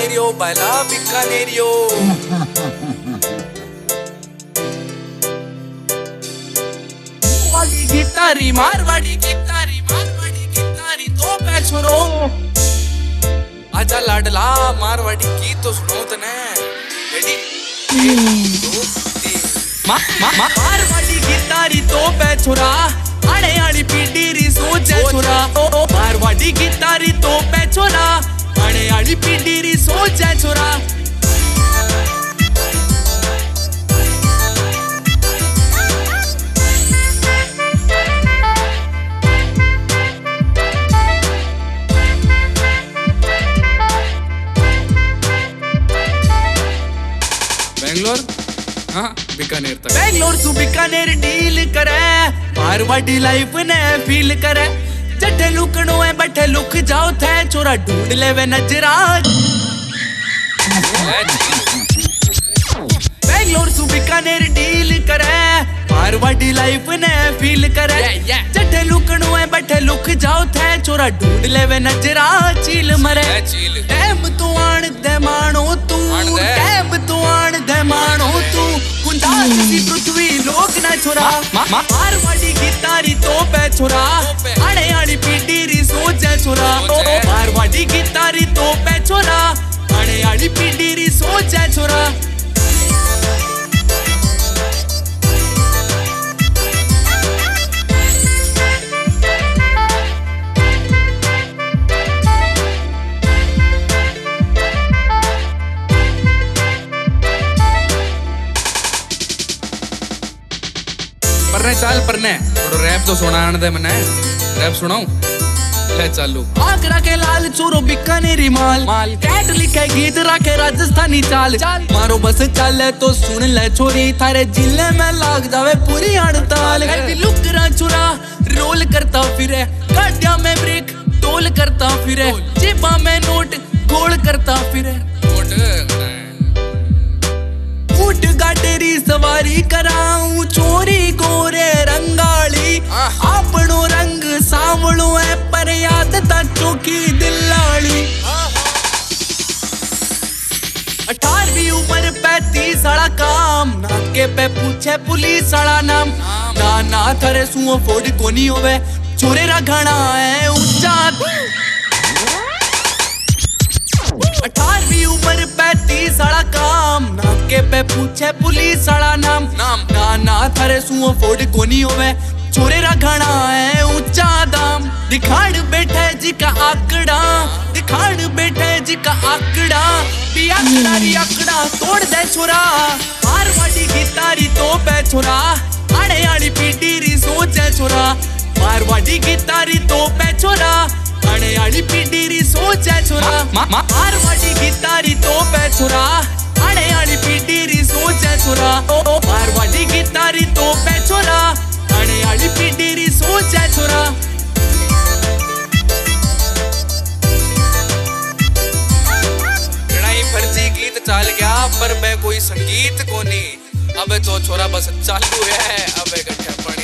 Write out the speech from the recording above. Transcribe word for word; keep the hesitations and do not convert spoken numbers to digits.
बीकानेरियो बाला बीकानेरियो। मारवाड़ी गिटारी मारवाड़ी गिटारी मारवाड़ी गिटारी तो पे छोरो। आजा लाडला मारवाड़ी की तो सुनो तने। रेडी मा मा मा मारवाड़ी गिटारी तो पे छोरा। आड़े आड़ी पीढ़ी री सोचे छोरा। मारवाड़ी गिटारी तो पे छोरा। आड़े आड़ी पीढ़ी री सोचे छोरा। बेंगलोर हाँ बीकानेर तक बेंगलोर सु बीकानेर डील करे। मारवाड़ी लाइफ ने फील करे। जठे लुकनो है बैठे लुक जाओ थे छोरा ढूंढ ले वे नजरा। बेंगलोर सु बीकानेर डील करे। मारवाड़ी लाइफ ने फील करे। जठे लुकनो है बैठे लुक जाओ थे छोरा ढूंढ ले वे नजरा। चील मरे टैम तो आन दे मानो तू। टैम तो आन दे मानो तू। कुंदास सी पृथ्वी लोक ना छोरा। मारवाड़ी गिटारी तो पे छोरा। आड़े आड़ी पीढ़ी री सोचे छोरा। मारवाड़ी गिटारी तो पे छोरा। आड़े आड़ी पीढ़ी री सोचे छोरा। परने चाल परने थोड़ा रैप तो सुना दे मने। रैप सुनाऊं ले चालू। आगरा के लाल चोरो बीकानेरी माल माल। कैट लिखे गीत रखे राजस्थानी चाल चाल। मारो बस चले तो सुन ले छोरी। थारे जिले में लाग जावे पूरी हड़ताल। लुकरा चुरा रोल करता फिरे। गाड़िया में ब्रेक टोल करता फिरे। जेबा में नोट गोल करता फिरे। ऊट गाटेरी सवारी कराऊं चोरी गोरे रंगाली। आपनो रंग सांवलो है पर याद ता चौकी दिलाली। अठारहवीं उम्र पैंतीस साला काम। नाके पे पूछे पुलिस साला नाम। ना ना थरे सुओ फोड़ कोनी होवे। छोरे रा घना है ऊंचा। अठारहवीं उम्र पैंतीस साला काम। नाके पे पूछे पुलिस साला नाम। नाम ना ना थरे सुओ फोड़ कोनी होवे। छोरे रा घना है ऊंचा दाम। दिखाड़ बैठे जी का आकड़ा। दिखाड़ बैठे जी का आकड़ा। आकड़ा री आकड़ा तोड़ दे छोरा। मारवाड़ी गिटारी तो पे छोरा। आड़े आड़ी पीढ़ी री सोचे छोरा। मारवाड़ी गिटारी तो पे छोरा। आड़े आड़ी पीढ़ी री सोचे छोरा। मारवाड़ी गिटारी तो पे छोरा। आड़े आड़ी पीढ़ी री सोचे छोरा। मारवाड़ी गिटारी तो पे छोरा। आड़े आड़ी पीढ़ी री सोचे छोरा। लड़ाई फर्जी गीत चाल गया पर मैं कोई संगीत को नहीं। अबे तो छोरा बस चालू है। अबे गठे